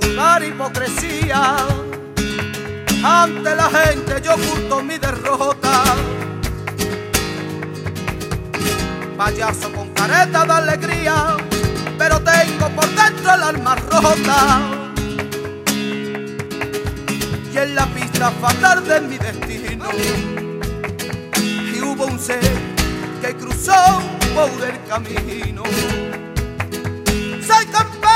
La hipocresía, ante la gente yo oculto mi derrota. Payaso con careta de alegría, pero tengo por dentro el alma rota. Y en la pista fatal de mi destino, y hubo un ser que cruzó por el camino. Soy campeón,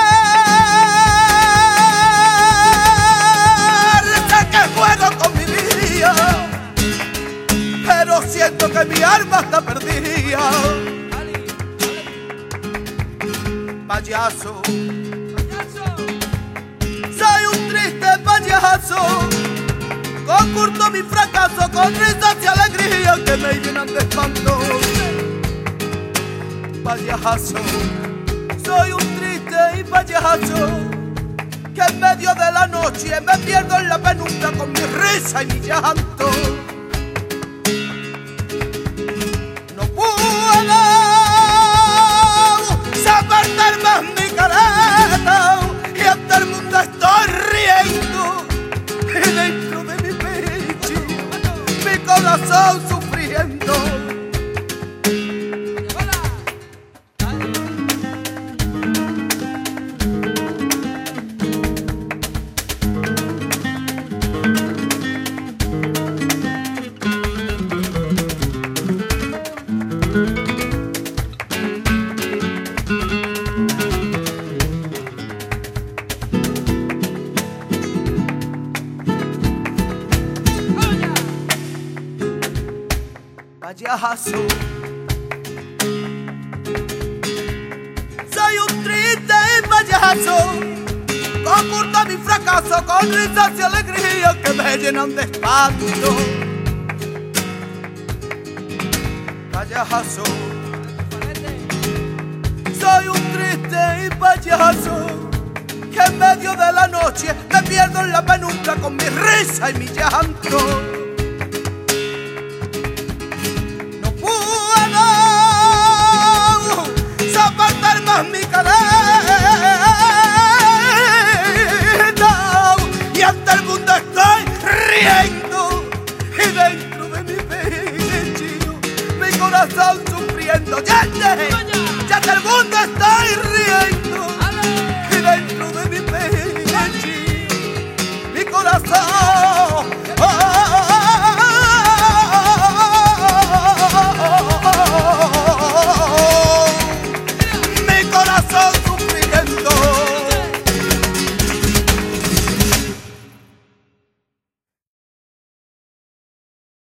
sé que juego con mi vida, pero siento que mi alma está perdida. Payaso, soy un triste payaso, oculto mi fracaso con risas y alegría que me llenan de espanto. Payaso, soy un triste y payaso, que en medio de la noche me pierdo en la penumbra con mi risa y mi llanto. No puedo soportar más mi careta y ante el mundo estoy riendo, y dentro de mi pecho mi corazón sufriendo. Payaso, soy un triste payaso, oculto mi fracaso con risas y alegría que me llenan de espanto. Payaso, soy un triste payaso, que en medio de la noche me pierdo en la penumbra con mi risa y mi llanto. Mi careta y ante el mundo estoy riendo, y dentro de mi pecho mi corazón sufriendo. Ya ante el mundo estoy riendo, y dentro de